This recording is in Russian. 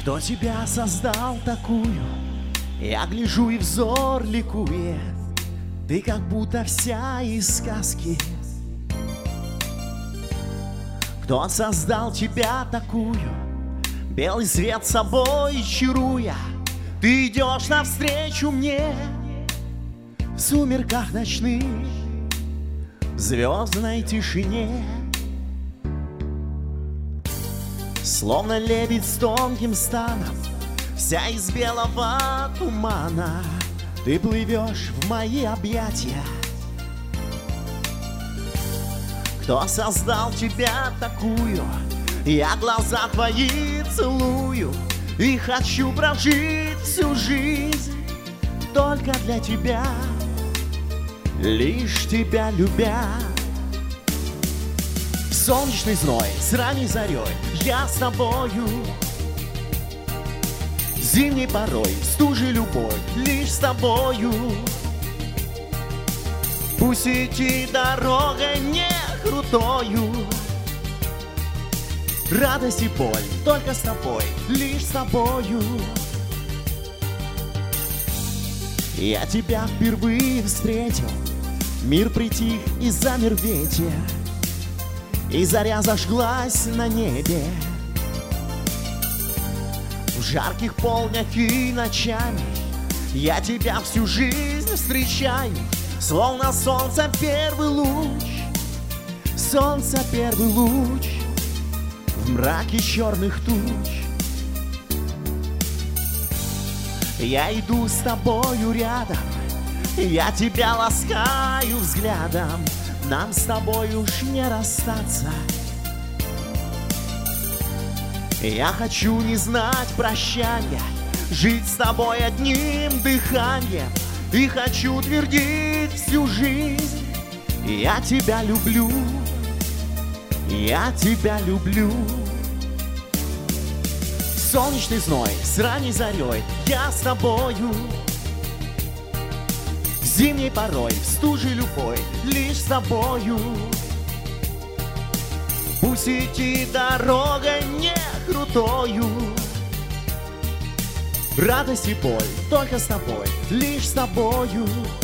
Кто тебя создал такую? Я гляжу и взор ликует. Ты как будто вся из сказки. Кто создал тебя такую? Белый свет собой чаруя, ты идешь навстречу мне в сумерках ночных, в звездной тишине. Словно лебедь с тонким станом, вся из белого тумана, ты плывешь в мои объятия. Кто создал тебя такую? Я глаза твои целую и хочу прожить всю жизнь только для тебя, лишь тебя любя. В солнечный зной с ранней зарей я с тобою, зимней порой стужей любовь лишь с тобою. Пусть идти дорогой не крутою, радость и боль только с тобой, лишь с тобою. Я тебя впервые встретил, мир притих и замер ветер, и заря зажглась на небе. В жарких полднях и ночами я тебя всю жизнь встречаю, словно солнце первый луч, солнце первый луч в мраке черных туч. Я иду с тобою рядом, я тебя ласкаю взглядом, нам с тобой уж не расстаться. Я хочу не знать прощания, жить с тобой одним дыханием, и хочу твердить всю жизнь: я тебя люблю, я тебя люблю. Солнечный зной с ранней зарей я с тобою, зимней порой в стуже любой лишь с тобою. Пусть идти дорогой не крутою, радость и боль только с тобой, лишь с тобою.